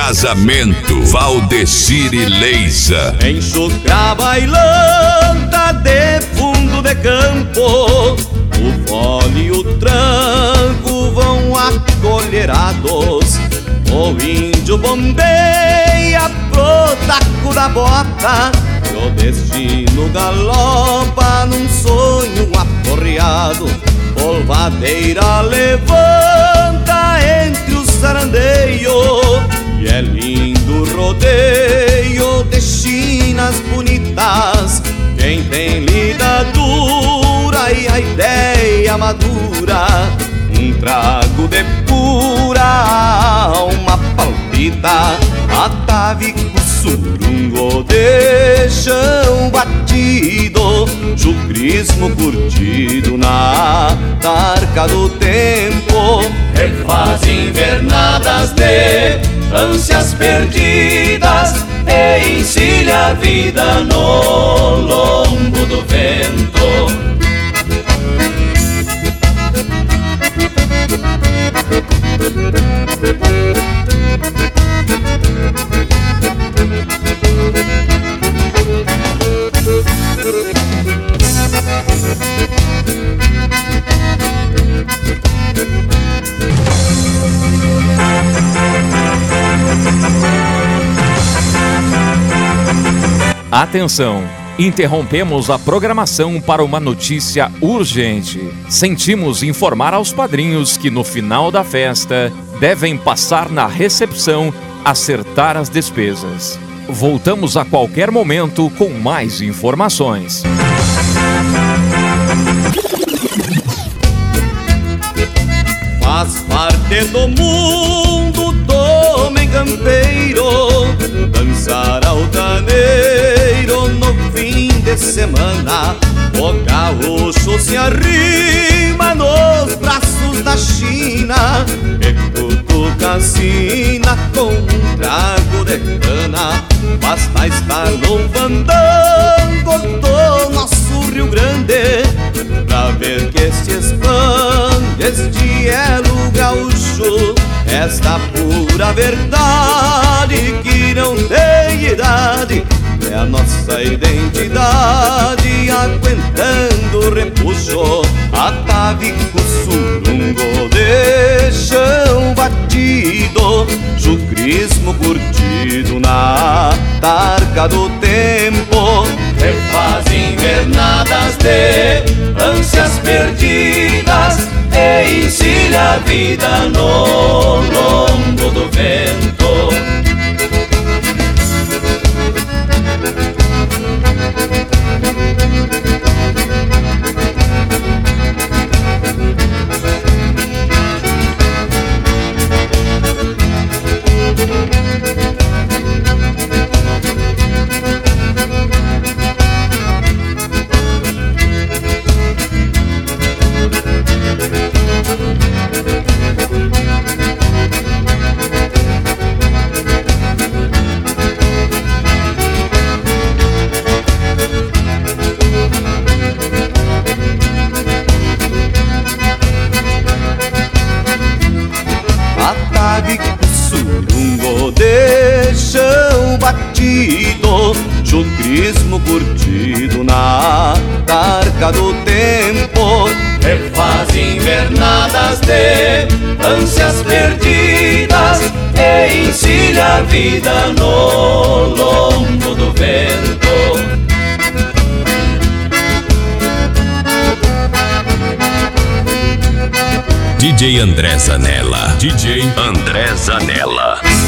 casamento, Valdecir e Leisa. Enxucra bailanta de fundo de campo, o fole e o tranco vão acolherados. O índio bombeia pro taco da bota, e o destino galopa num sonho aporreado. Polvadeira levanta entre os sarandeios, e é lindo rodeio de chinas bonitas. Quem tem lida dura e a ideia madura, um trago de pura alma palpita. Atavico surungo de chão batido, chucrismo curtido na tarca do tempo. Refaz invernadas de ânsias perdidas e encilha a vida no lombo do vento. Atenção! Interrompemos a programação para uma notícia urgente. Sentimos informar aos padrinhos que no final da festa devem passar na recepção, acertar as despesas. Voltamos a qualquer momento com mais informações. Faz parte do mundo do homem campeiro dançar altaneiro no fim de semana. O gaúcho se arrima nos braços da China e cutuca a sina com um trago de cana. Basta estar no fandango do nosso Rio Grande pra ver que se expande este elo gaúcho. Esta pura verdade que não tem idade é a nossa identidade, aguentando o repuxo. Atavico surungo de chão batido, chucrismo curtido na tarca do tempo. Refaz invernadas de ânsias perdidas e encilha a vida no lombo do vento. Surungo de chão batido, chucrismo curtido na tarca do tempo. Refaz invernadas de ânsias perdidas e encilha a vida no lombo do vento. DJ André Zanella. DJ André Zanella.